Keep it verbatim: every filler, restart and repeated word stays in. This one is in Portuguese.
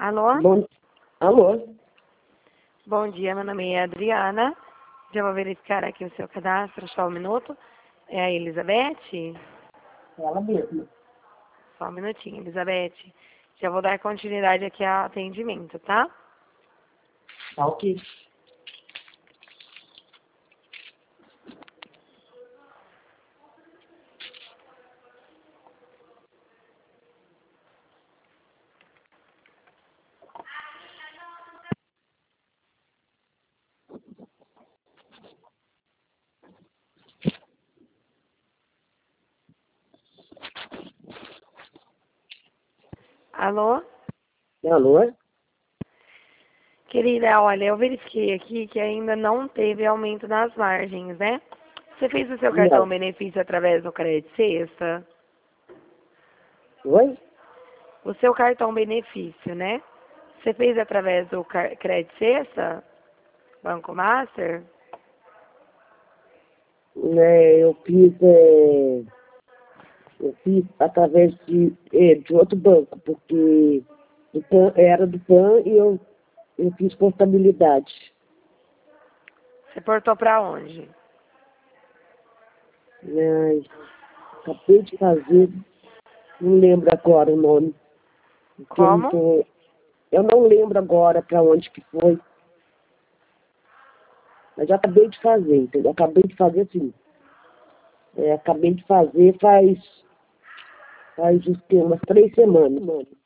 Alô? Bom, alô? Bom dia, meu nome é Adriana. Já vou verificar aqui o seu cadastro, só um minuto. É a Elizabeth? Ela mesma. Só um minutinho, Elizabeth. Já vou dar continuidade aqui ao atendimento, tá? Tá ok. Alô? Alô? Querida, olha, eu verifiquei aqui que ainda não teve aumento nas margens, né? Você fez o seu cartão Não. benefício através do Crédito Sexta? Oi? O seu cartão benefício, né? Você fez através do car- Crédito Sexta? Banco Master? É, eu fiz, é, eu fiz através de, é, de outro banco, porque o PAN, era do PAN e eu, eu fiz portabilidade. Você portou pra onde? Ai, acabei de fazer, não lembro agora o nome, porque eu não Como? tô, eu não lembro agora para onde que foi, mas já acabei de fazer, entendeu? Acabei de fazer sim. É, acabei de fazer faz, faz uns, que, umas três semanas.